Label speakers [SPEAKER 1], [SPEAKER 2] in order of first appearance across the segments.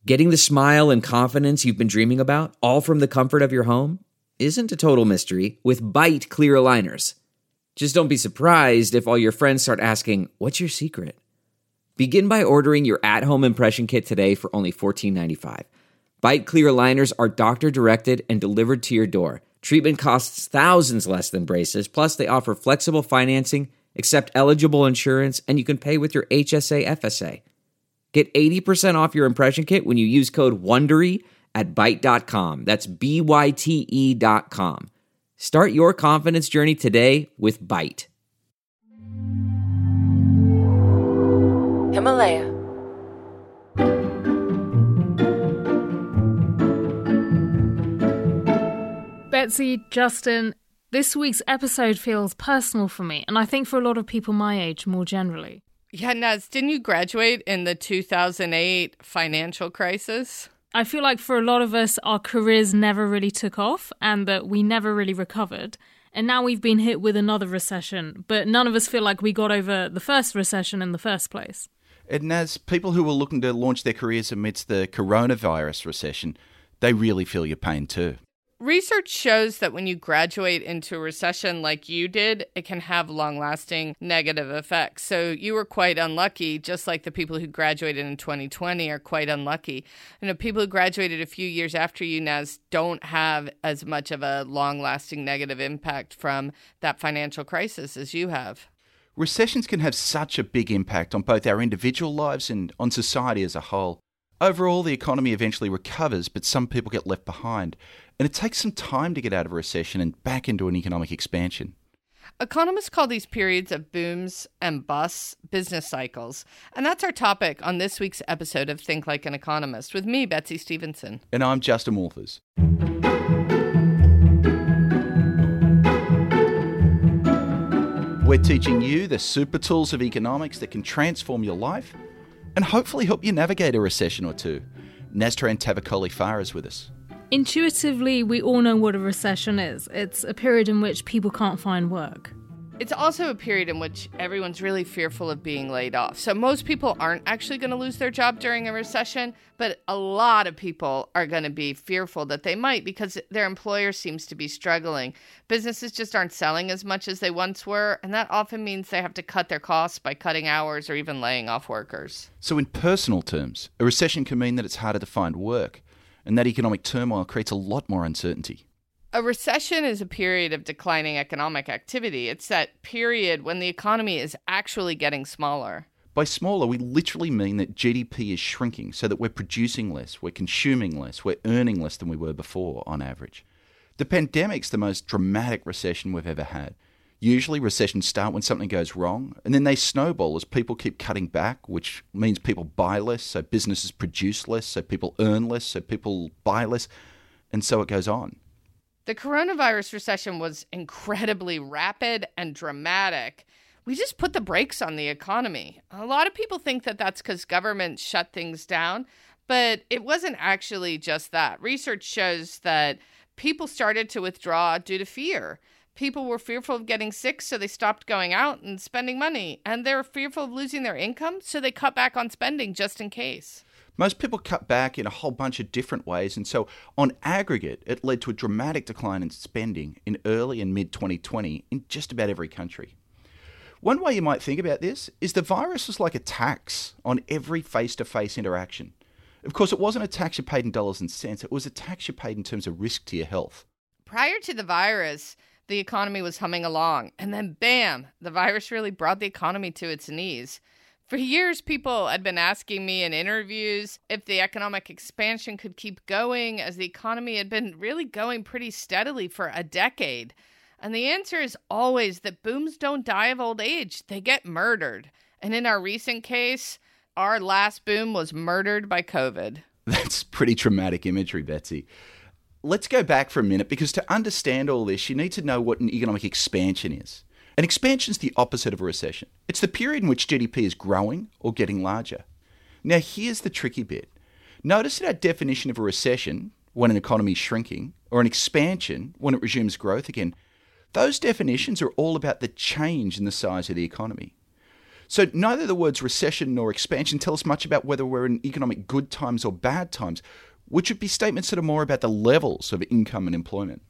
[SPEAKER 1] Getting the smile and confidence you've been dreaming about, all from the comfort of your home, isn't a total mystery with Byte clear aligners. Just don't be surprised if all your friends start asking, "What's your secret?" Begin by ordering your at-home impression kit today for only $14.95. Byte clear aligners are doctor-directed and delivered to your door. Treatment costs thousands less than braces, plus they offer flexible financing, accept eligible insurance, and you can pay with your HSA FSA. Get 80% off your impression kit when you use code WONDERY at Byte.com. That's BYTE.com. Start your confidence journey today with Byte.
[SPEAKER 2] Himalaya.
[SPEAKER 3] Betsy, Justin, this week's episode feels personal for me, and I think for a lot of people my age more generally.
[SPEAKER 4] Yeah, Naz, didn't you graduate in the 2008 financial crisis?
[SPEAKER 3] I feel like for a lot of us, our careers never really took off and that we never really recovered. And now we've been hit with another recession, but none of us feel like we got over the first recession in the first place.
[SPEAKER 5] And as people who were looking to launch their careers amidst the coronavirus recession, they really feel your pain too.
[SPEAKER 4] Research shows that when you graduate into a recession like you did, it can have long-lasting negative effects. So you were quite unlucky, just like the people who graduated in 2020 are quite unlucky. People who graduated a few years after you, Naz, don't have as much of a long-lasting negative impact from that financial crisis as you have.
[SPEAKER 5] Recessions can have such a big impact on both our individual lives and on society as a whole. Overall, the economy eventually recovers, but some people get left behind. And it takes some time to get out of a recession and back into an economic expansion.
[SPEAKER 4] Economists call these periods of booms and busts business cycles. And that's our topic on this week's episode of Think Like an Economist with me, Betsy Stevenson.
[SPEAKER 5] And I'm Justin Wolfers. We're teaching you the super tools of economics that can transform your life and hopefully help you navigate a recession or two. Naztran Tavakoli-Farah is with us.
[SPEAKER 3] Intuitively, we all know what a recession is. It's a period in which people can't find work.
[SPEAKER 4] It's also a period in which everyone's really fearful of being laid off. So most people aren't actually going to lose their job during a recession, but a lot of people are going to be fearful that they might because their employer seems to be struggling. Businesses just aren't selling as much as they once were, and that often means they have to cut their costs by cutting hours or even laying off workers.
[SPEAKER 5] So in personal terms, a recession can mean that it's harder to find work, and that economic turmoil creates a lot more uncertainty.
[SPEAKER 4] A recession is a period of declining economic activity. It's that period when the economy is actually getting smaller.
[SPEAKER 5] By smaller, we literally mean that GDP is shrinking so that we're producing less, we're consuming less, we're earning less than we were before on average. The pandemic's the most dramatic recession we've ever had. Usually recessions start when something goes wrong, and then they snowball as people keep cutting back, which means people buy less, so businesses produce less, so people earn less, so people buy less, and so it goes on.
[SPEAKER 4] The coronavirus recession was incredibly rapid and dramatic. We just put the brakes on the economy. A lot of people think that that's because governments shut things down, but it wasn't actually just that. Research shows that people started to withdraw due to fear. People were fearful of getting sick, so they stopped going out and spending money. And they were fearful of losing their income, so they cut back on spending just in case.
[SPEAKER 5] Most people cut back in a whole bunch of different ways, and so on aggregate, it led to a dramatic decline in spending in early and mid-2020 in just about every country. One way you might think about this is the virus was like a tax on every face-to-face interaction. Of course, it wasn't a tax you paid in dollars and cents, it was a tax you paid in terms of risk to your health.
[SPEAKER 4] Prior to the virus, the economy was humming along, and then bam, the virus really brought the economy to its knees. For years, people had been asking me in interviews if the economic expansion could keep going as the economy had been really going pretty steadily for a decade. And the answer is always that booms don't die of old age. They get murdered. And in our recent case, our last boom was murdered by COVID.
[SPEAKER 5] That's pretty traumatic imagery, Betsy. Let's go back for a minute, because to understand all this, you need to know what an economic expansion is. An expansion is the opposite of a recession. It's the period in which GDP is growing or getting larger. Now, here's the tricky bit. Notice that our definition of a recession, when an economy is shrinking, or an expansion, when it resumes growth again, those definitions are all about the change in the size of the economy. So neither the words recession nor expansion tell us much about whether we're in economic good times or bad times, which would be statements that are more about the levels of income and employment.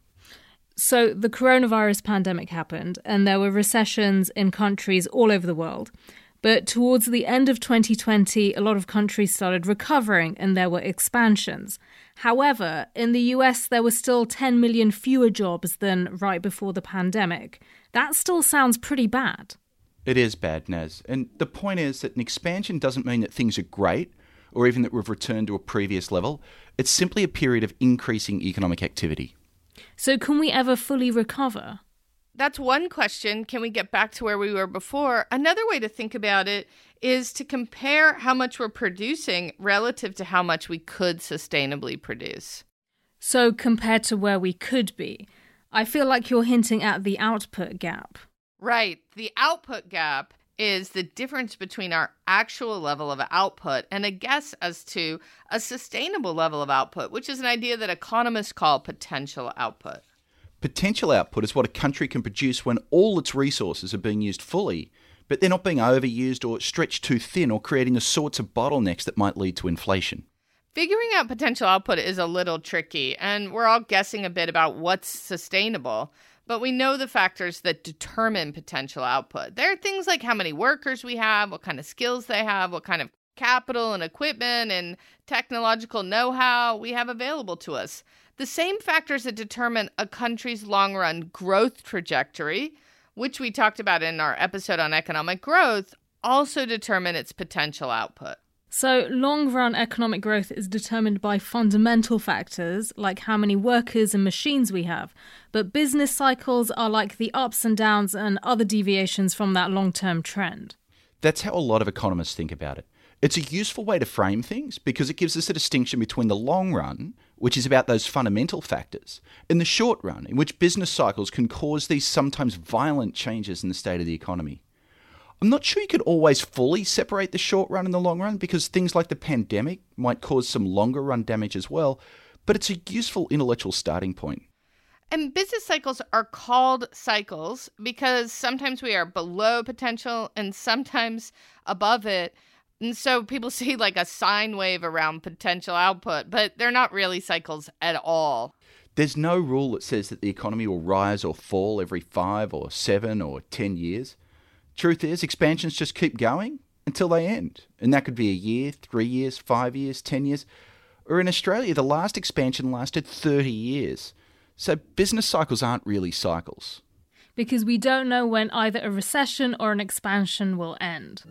[SPEAKER 3] So the coronavirus pandemic happened, and there were recessions in countries all over the world. But towards the end of 2020, a lot of countries started recovering and there were expansions. However, in the US, there were still 10 million fewer jobs than right before the pandemic. That still sounds pretty bad.
[SPEAKER 5] It is bad, Naz. And the point is that an expansion doesn't mean that things are great or even that we've returned to a previous level. It's simply a period of increasing economic activity.
[SPEAKER 3] So can we ever fully recover?
[SPEAKER 4] That's one question. Can we get back to where we were before? Another way to think about it is to compare how much we're producing relative to how much we could sustainably produce.
[SPEAKER 3] So compared to where we could be, I feel like you're hinting at the output gap.
[SPEAKER 4] Right. The output gap is the difference between our actual level of output and a guess as to a sustainable level of output, which is an idea that economists call potential output.
[SPEAKER 5] Potential output is what a country can produce when all its resources are being used fully, but they're not being overused or stretched too thin or creating the sorts of bottlenecks that might lead to inflation.
[SPEAKER 4] Figuring out potential output is a little tricky, and we're all guessing a bit about what's sustainable. But we know the factors that determine potential output. There are things like how many workers we have, what kind of skills they have, what kind of capital and equipment and technological know-how we have available to us. The same factors that determine a country's long-run growth trajectory, which we talked about in our episode on economic growth, also determine its potential output.
[SPEAKER 3] So long-run economic growth is determined by fundamental factors like how many workers and machines we have. But business cycles are like the ups and downs and other deviations from that long-term trend.
[SPEAKER 5] That's how a lot of economists think about it. It's a useful way to frame things because it gives us a distinction between the long run, which is about those fundamental factors, and the short run, in which business cycles can cause these sometimes violent changes in the state of the economy. I'm not sure you could always fully separate the short run and the long run because things like the pandemic might cause some longer run damage as well, but it's a useful intellectual starting point.
[SPEAKER 4] And business cycles are called cycles because sometimes we are below potential and sometimes above it. And so people see like a sine wave around potential output, but they're not really cycles at all.
[SPEAKER 5] There's no rule that says that the economy will rise or fall every 5 or 7 or 10 years. Truth is, expansions just keep going until they end. And that could be a year, 3 years, 5 years, 10 years. Or in Australia, the last expansion lasted 30 years. So business cycles aren't really cycles.
[SPEAKER 3] Because we don't know when either a recession or an expansion will end.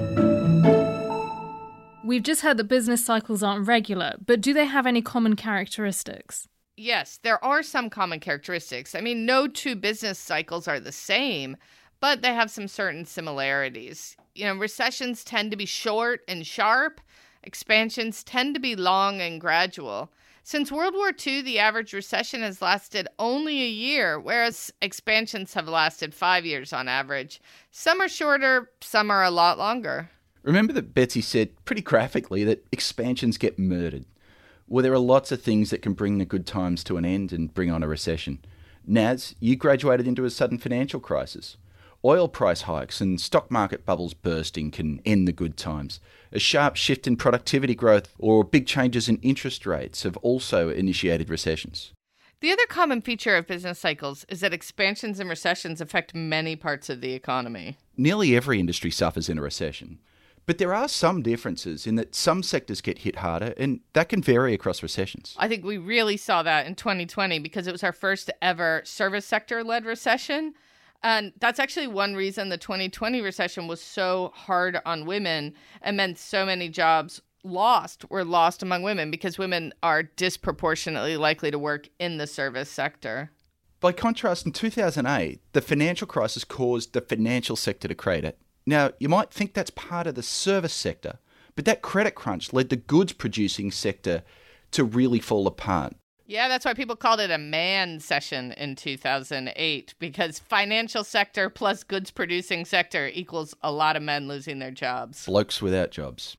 [SPEAKER 3] We've just heard that business cycles aren't regular, but do they have any common characteristics?
[SPEAKER 4] Yes, there are some common characteristics. I mean, no two business cycles are the same, but they have some certain similarities. Recessions tend to be short and sharp. Expansions tend to be long and gradual. Since World War II, the average recession has lasted only a year, whereas expansions have lasted 5 years on average. Some are shorter, some are a lot longer.
[SPEAKER 5] Remember that Betsy said pretty graphically that expansions get murdered. Well, there are lots of things that can bring the good times to an end and bring on a recession. Naz, you graduated into a sudden financial crisis. Oil price hikes and stock market bubbles bursting can end the good times. A sharp shift in productivity growth or big changes in interest rates have also initiated recessions.
[SPEAKER 4] The other common feature of business cycles is that expansions and recessions affect many parts of the economy.
[SPEAKER 5] Nearly every industry suffers in a recession. But there are some differences in that some sectors get hit harder, and that can vary across recessions.
[SPEAKER 4] I think we really saw that in 2020 because it was our first ever service sector-led recession. And that's actually one reason the 2020 recession was so hard on women and meant so many jobs were lost among women because women are disproportionately likely to work in the service sector.
[SPEAKER 5] By contrast, in 2008, the financial crisis caused the financial sector to crater. Now, you might think that's part of the service sector, but that credit crunch led the goods-producing sector to really fall apart.
[SPEAKER 4] Yeah, that's why people called it a man session in 2008, because financial sector plus goods-producing sector equals a lot of men losing their jobs.
[SPEAKER 5] Blokes without jobs.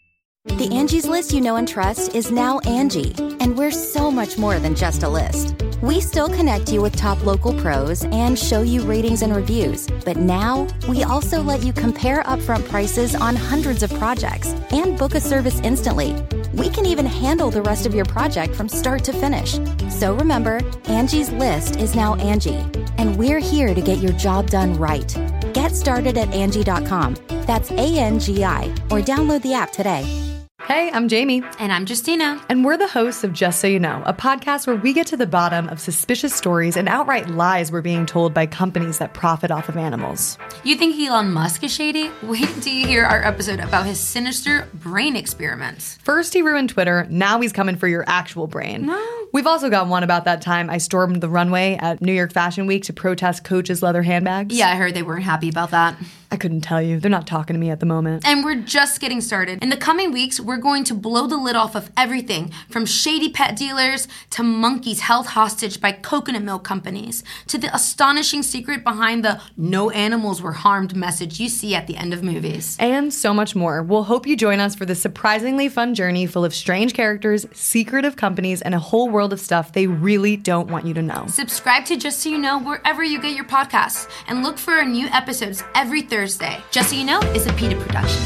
[SPEAKER 2] The Angie's List you know and trust is now Angie, and we're so much more than just a list. We still connect you with top local pros and show you ratings and reviews, but now we also let you compare upfront prices on hundreds of projects and book a service instantly. We can even handle the rest of your project from start to finish. So remember, Angie's List is now Angie, and we're here to get your job done right. Get started at Angie.com. That's ANGI, or download the app today.
[SPEAKER 6] Hey, I'm Jamie.
[SPEAKER 7] And I'm Justina.
[SPEAKER 6] And we're the hosts of Just So You Know, a podcast where we get to the bottom of suspicious stories and outright lies we're being told by companies that profit off of animals.
[SPEAKER 7] You think Elon Musk is shady? Wait until you hear our episode about his sinister brain experiments.
[SPEAKER 6] First he ruined Twitter, now he's coming for your actual brain.
[SPEAKER 7] No.
[SPEAKER 6] We've also got one about that time I stormed the runway at New York Fashion Week to protest Coach's leather handbags.
[SPEAKER 7] Yeah, I heard they weren't happy about that.
[SPEAKER 6] I couldn't tell you. They're not talking to me at the moment.
[SPEAKER 7] And we're just getting started. In the coming weeks, we're going to blow the lid off of everything from shady pet dealers to monkeys held hostage by coconut milk companies to the astonishing secret behind the no animals were harmed message you see at the end of movies.
[SPEAKER 6] And so much more. We'll hope you join us for this surprisingly fun journey full of strange characters, secretive companies, and a whole world of stuff they really don't want you to know.
[SPEAKER 7] Subscribe to Just So You Know wherever you get your podcasts and look for our new episodes every Thursday. Just So You Know is a PETA production.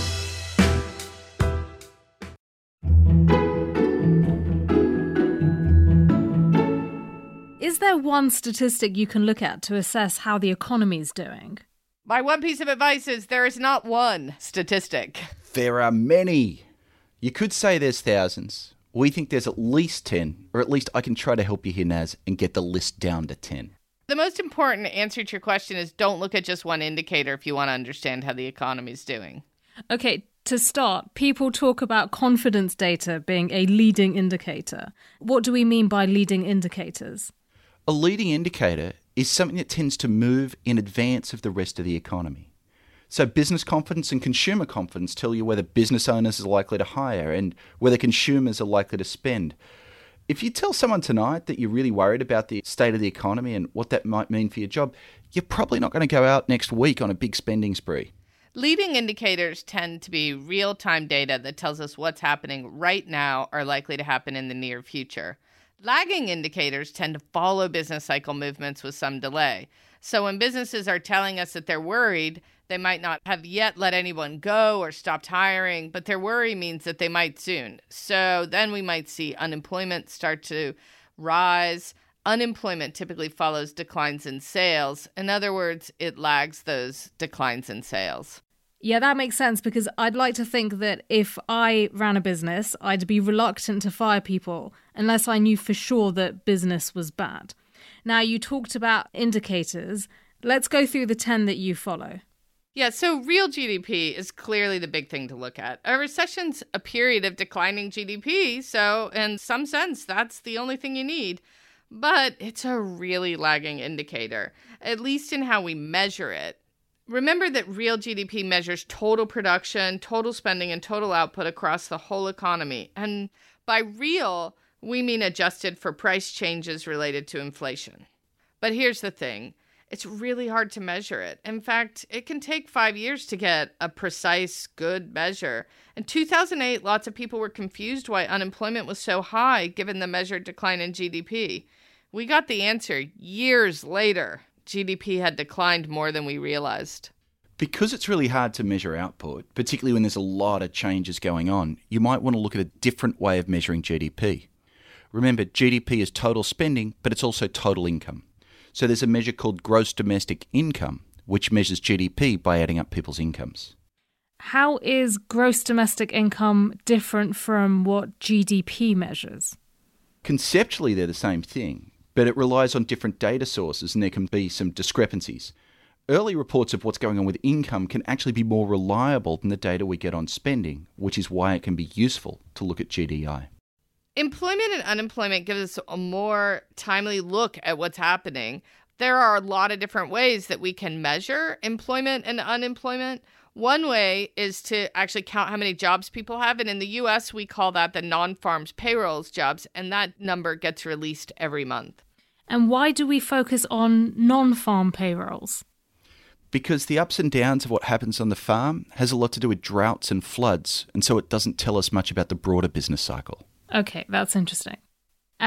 [SPEAKER 3] Is there one statistic you can look at to assess how the economy's doing?
[SPEAKER 4] My one piece of advice is there is not one statistic.
[SPEAKER 5] There are many. You could say there's thousands. We think there's at least 10, or at least I can try to help you here, Naz, and get the list down to 10.
[SPEAKER 4] The most important answer to your question is don't look at just one indicator if you want to understand how the economy's doing.
[SPEAKER 3] Okay, to start, people talk about confidence data being a leading indicator. What do we mean by leading indicators?
[SPEAKER 5] A leading indicator is something that tends to move in advance of the rest of the economy. So business confidence and consumer confidence tell you whether business owners are likely to hire and whether consumers are likely to spend. If you tell someone tonight that you're really worried about the state of the economy and what that might mean for your job, you're probably not going to go out next week on a big spending spree.
[SPEAKER 4] Leading indicators tend to be real-time data that tells us what's happening right now or likely to happen in the near future. Lagging indicators tend to follow business cycle movements with some delay. So when businesses are telling us that they're worried, they might not have yet let anyone go or stopped hiring, but their worry means that they might soon. So then we might see unemployment start to rise. Unemployment typically follows declines in sales. In other words, it lags those declines in sales.
[SPEAKER 3] Yeah, that makes sense because I'd like to think that if I ran a business, I'd be reluctant to fire people unless I knew for sure that business was bad. Now, you talked about indicators. Let's go through the 10 that you follow.
[SPEAKER 4] Yeah, so real GDP is clearly the big thing to look at. A recession's a period of declining GDP, so in some sense, that's the only thing you need. But it's a really lagging indicator, at least in how we measure it. Remember that real GDP measures total production, total spending, and total output across the whole economy. And by real, we mean adjusted for price changes related to inflation. But here's the thing. It's really hard to measure it. In fact, it can take 5 years to get a precise, good measure. In 2008, lots of people were confused why unemployment was so high given the measured decline in GDP. We got the answer years later. GDP had declined more than we realized.
[SPEAKER 5] Because it's really hard to measure output, particularly when there's a lot of changes going on, you might want to look at a different way of measuring GDP. Remember, GDP is total spending, but it's also total income. So there's a measure called gross domestic income, which measures GDP by adding up people's incomes.
[SPEAKER 3] How is gross domestic income different from what GDP measures?
[SPEAKER 5] Conceptually, they're the same thing, but it relies on different data sources and there can be some discrepancies. Early reports of what's going on with income can actually be more reliable than the data we get on spending, which is why it can be useful to look at GDI.
[SPEAKER 4] Employment and unemployment gives us a more timely look at what's happening. There are a lot of different ways that we can measure employment and unemployment. One way is to actually count how many jobs people have. And in the U.S., we call that the non-farms payrolls jobs. And that number gets released every month.
[SPEAKER 3] And why do we focus on non-farm payrolls?
[SPEAKER 5] Because the ups and downs of what happens on the farm has a lot to do with droughts and floods. And so it doesn't tell us much about the broader business cycle.
[SPEAKER 3] Okay, that's interesting. And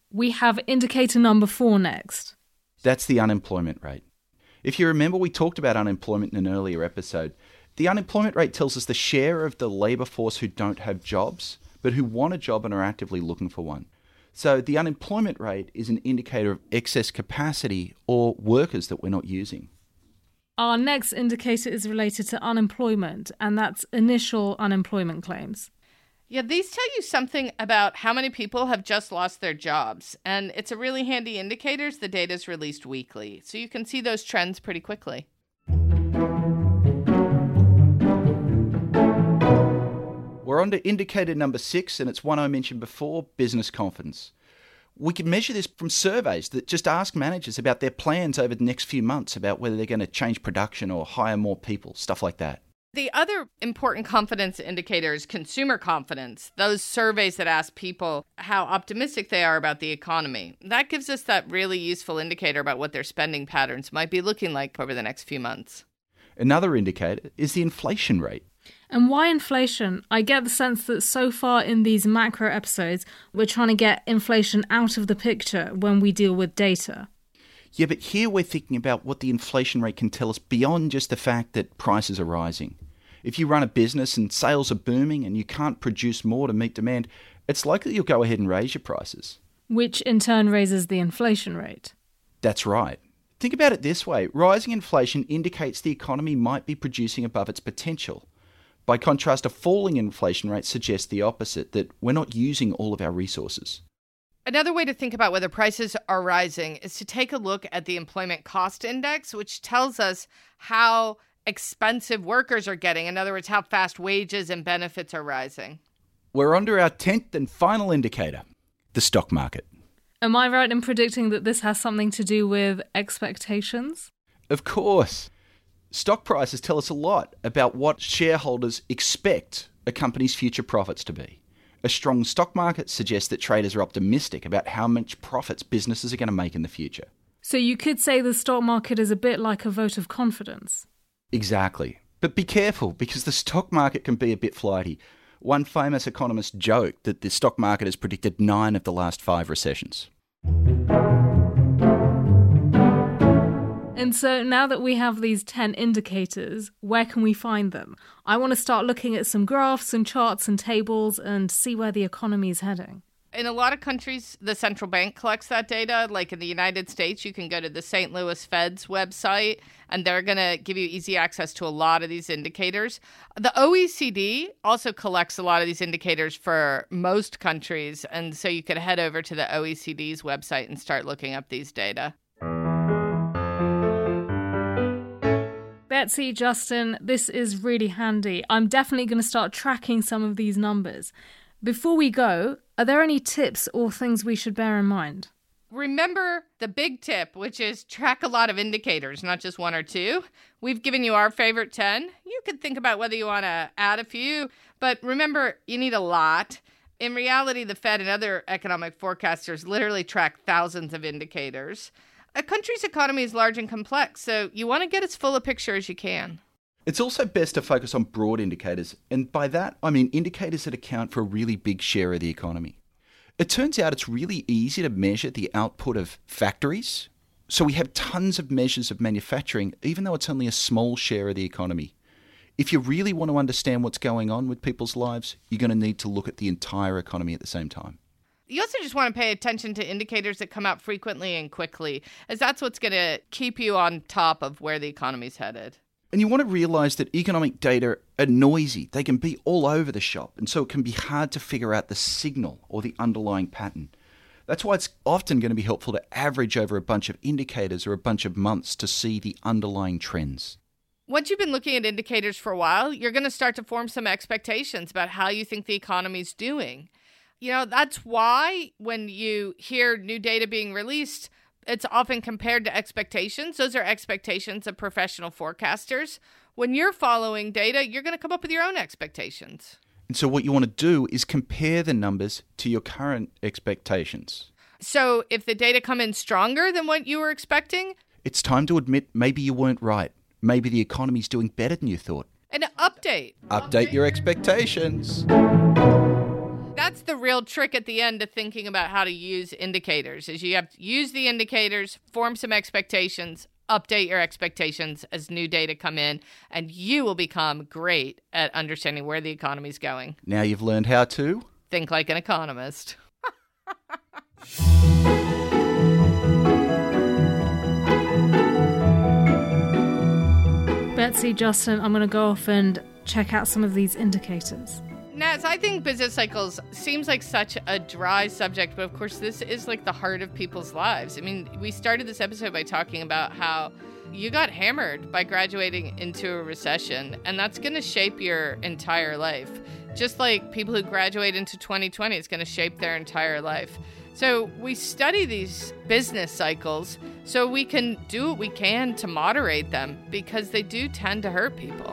[SPEAKER 3] We have indicator number 4 next.
[SPEAKER 5] That's the unemployment rate. If you remember, we talked about unemployment in an earlier episode. The unemployment rate tells us the share of the labour force who don't have jobs, but who want a job and are actively looking for one. So the unemployment rate is an indicator of excess capacity or workers that we're not using.
[SPEAKER 3] Our next indicator is related to unemployment, and that's initial unemployment claims.
[SPEAKER 4] Yeah, these tell you something about how many people have just lost their jobs. And it's a really handy indicator as the data is released weekly. So you can see those trends pretty quickly.
[SPEAKER 5] We're on to indicator number 6, and it's one I mentioned before, business confidence. We can measure this from surveys that just ask managers about their plans over the next few months, about whether they're going to change production or hire more people, stuff like that.
[SPEAKER 4] The other important confidence indicator is consumer confidence, those surveys that ask people how optimistic they are about the economy. That gives us that really useful indicator about what their spending patterns might be looking like over the next few months.
[SPEAKER 5] Another indicator is the inflation rate.
[SPEAKER 3] And why inflation? I get the sense that so far in these macro episodes, we're trying to get inflation out of the picture when we deal with data.
[SPEAKER 5] Yeah, but here we're thinking about what the inflation rate can tell us beyond just the fact that prices are rising. If you run a business and sales are booming and you can't produce more to meet demand, it's likely you'll go ahead and raise your prices.
[SPEAKER 3] Which in turn raises the inflation rate.
[SPEAKER 5] That's right. Think about it this way. Rising inflation indicates the economy might be producing above its potential. By contrast, a falling inflation rate suggests the opposite, that we're not using all of our resources.
[SPEAKER 4] Another way to think about whether prices are rising is to take a look at the employment cost index, which tells us how expensive workers are getting. In other words, how fast wages and benefits are rising.
[SPEAKER 5] We're on to our 10th and final indicator, the stock market.
[SPEAKER 3] Am I right in predicting that this has something to do with expectations?
[SPEAKER 5] Of course. Stock prices tell us a lot about what shareholders expect a company's future profits to be. A strong stock market suggests that traders are optimistic about how much profits businesses are going to make in the future.
[SPEAKER 3] So you could say the stock market is a bit like a vote of confidence.
[SPEAKER 5] Exactly. But be careful, because the stock market can be a bit flighty. One famous economist joked that the stock market has predicted 9 of the last 5 recessions.
[SPEAKER 3] And so now that we have these 10 indicators, where can we find them? I want to start looking at some graphs and charts and tables and see where the economy is heading.
[SPEAKER 4] In a lot of countries, the central bank collects that data. Like in the United States, you can go to the St. Louis Fed's website, and they're going to give you easy access to a lot of these indicators. The OECD also collects a lot of these indicators for most countries, and so you could head over to the OECD's website and start looking up these data.
[SPEAKER 3] Betsy, Justin, this is really handy. I'm definitely going to start tracking some of these numbers. Before we go, are there any tips or things we should bear in mind?
[SPEAKER 4] Remember the big tip, which is track a lot of indicators, not just 1 or 2. We've given you our favorite 10. You could think about whether you want to add a few, but remember, you need a lot. In reality, the Fed and other economic forecasters literally track thousands of indicators. A country's economy is large and complex, so you want to get as full a picture as you can.
[SPEAKER 5] It's also best to focus on broad indicators, and by that I mean indicators that account for a really big share of the economy. It turns out it's really easy to measure the output of factories, so we have tons of measures of manufacturing, even though it's only a small share of the economy. If you really want to understand what's going on with people's lives, you're going to need to look at the entire economy at the same time.
[SPEAKER 4] You also just want to pay attention to indicators that come out frequently and quickly, as that's what's going to keep you on top of where the economy's headed.
[SPEAKER 5] And you want to realize that economic data are noisy. They can be all over the shop, and so it can be hard to figure out the signal or the underlying pattern. That's why it's often going to be helpful to average over a bunch of indicators or a bunch of months to see the underlying trends.
[SPEAKER 4] Once you've been looking at indicators for a while, you're going to start to form some expectations about how you think the economy's doing. You know, that's why when you hear new data being released, it's often compared to expectations. Those are expectations of professional forecasters. When you're following data, you're going to come up with your own expectations.
[SPEAKER 5] And so what you want to do is compare the numbers to your current expectations.
[SPEAKER 4] So if the data come in stronger than what you were expecting,
[SPEAKER 5] it's time to admit maybe you weren't right. Maybe the economy's doing better than you thought.
[SPEAKER 4] And update.
[SPEAKER 5] Update your expectations.
[SPEAKER 4] that's the real trick at the end to thinking about how to use indicators, is you have to use the indicators, form some expectations, update your expectations as new data come in, and you will become great at understanding where the economy's going.
[SPEAKER 5] Now you've learned how to
[SPEAKER 4] think like an economist.
[SPEAKER 3] Betsy, Justin, I'm going to go off and check out some of these indicators.
[SPEAKER 4] Naz, I think business cycles seems like such a dry subject, but of course this is like the heart of people's lives. I mean, we started this episode by talking about how you got hammered by graduating into a recession, and that's going to shape your entire life. Just like people who graduate into 2020, it's going to shape their entire life. So we study these business cycles so we can do what we can to moderate them, because they do tend to hurt people.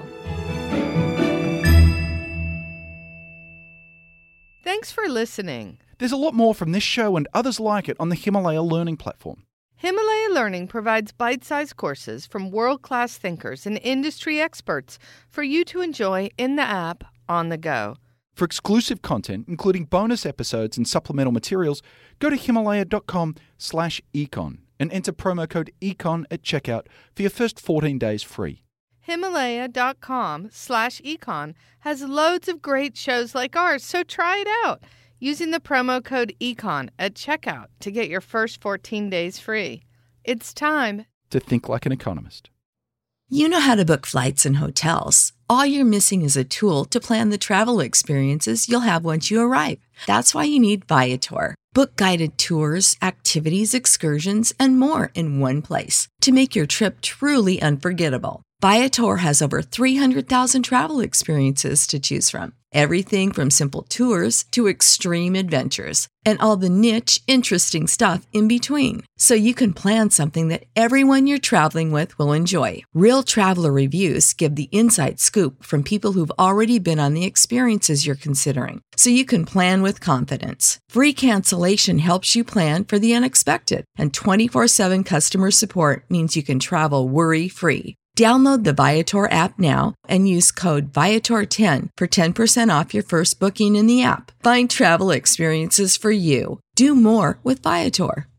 [SPEAKER 4] Thanks for listening.
[SPEAKER 5] There's a lot more from this show and others like it on the Himalaya Learning platform.
[SPEAKER 4] Himalaya Learning provides bite-sized courses from world-class thinkers and industry experts for you to enjoy in the app on the go.
[SPEAKER 5] For exclusive content, including bonus episodes and supplemental materials, go to himalaya.com/econ and enter promo code ECON at checkout for your first 14 days free.
[SPEAKER 4] Himalaya.com/econ has loads of great shows like ours, so try it out using the promo code ECON at checkout to get your first 14 days free. It's time
[SPEAKER 5] to think like an economist.
[SPEAKER 8] You know how to book flights and hotels. All you're missing is a tool to plan the travel experiences you'll have once you arrive. That's why you need Viator. Book guided tours, activities, excursions, and more in one place to make your trip truly unforgettable. Viator has over 300,000 travel experiences to choose from. Everything from simple tours to extreme adventures and all the niche, interesting stuff in between. So you can plan something that everyone you're traveling with will enjoy. Real traveler reviews give the inside scoop from people who've already been on the experiences you're considering. So you can plan with confidence. Free cancellation helps you plan for the unexpected. And 24/7 customer support means you can travel worry-free. Download the Viator app now and use code Viator10 for 10% off your first booking in the app. Find travel experiences for you. Do more with Viator.